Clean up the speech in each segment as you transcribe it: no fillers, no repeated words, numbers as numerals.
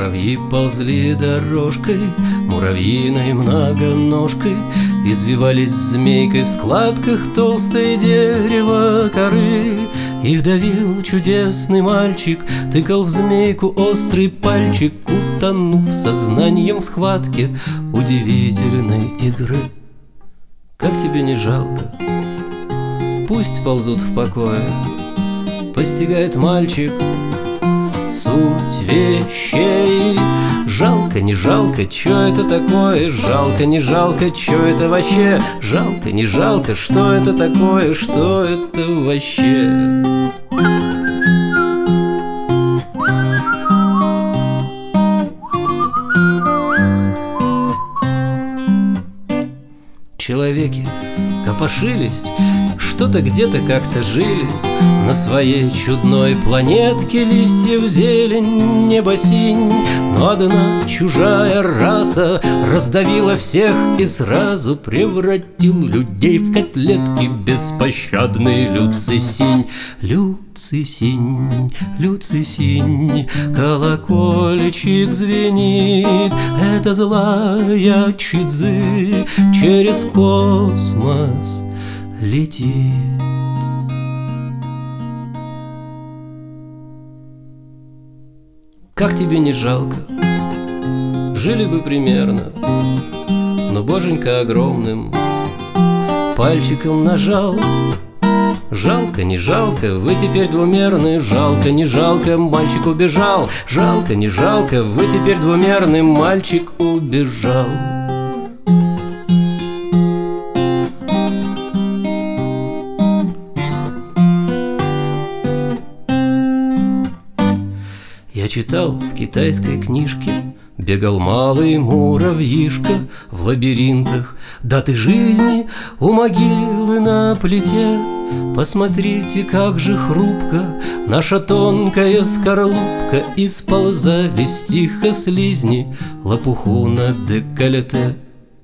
Муравьи ползли дорожкой, муравьиной многоножкой, извивались змейкой в складках толстое дерево коры. Их давил чудесный мальчик, тыкал в змейку острый пальчик, утонув сознанием в схватке удивительной игры. Как тебе не жалко? Пусть ползут в покое. Постигает мальчик суть вещей. Жалко, не жалко, чё это такое? Жалко, не жалко, чё это вообще? Жалко, не жалко, что это такое? Что это вообще? Человеки копошились, что-то где-то как-то жили на своей чудной планетке. Листьев зелень, небо синь, но одна чужая раса раздавила всех и сразу превратил людей в котлетки. Беспощадный Люцисинь, Люцисинь, Люцисинь, колокольчик звенит. Это злая Чидзы через космос летит. Как тебе не жалко? Жили бы примерно, но боженька огромным пальчиком нажал. Жалко, не жалко, вы теперь двумерны. Жалко, не жалко, мальчик убежал. Жалко, не жалко, вы теперь двумерны. Мальчик убежал. Я читал в китайской книжке, бегал малый муравьишка в лабиринтах даты жизни у могилы на плите. Посмотрите, как же хрупко наша тонкая скорлупка, и сползали тихо слизни лопуху на декольте.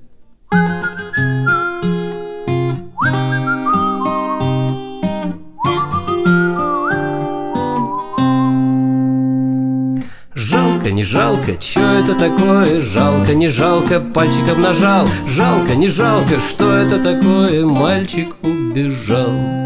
Жалко, не жалко, чё это такое? Жалко, не жалко, пальчиком нажал. Жалко, не жалко, что это такое? Мальчик убежал.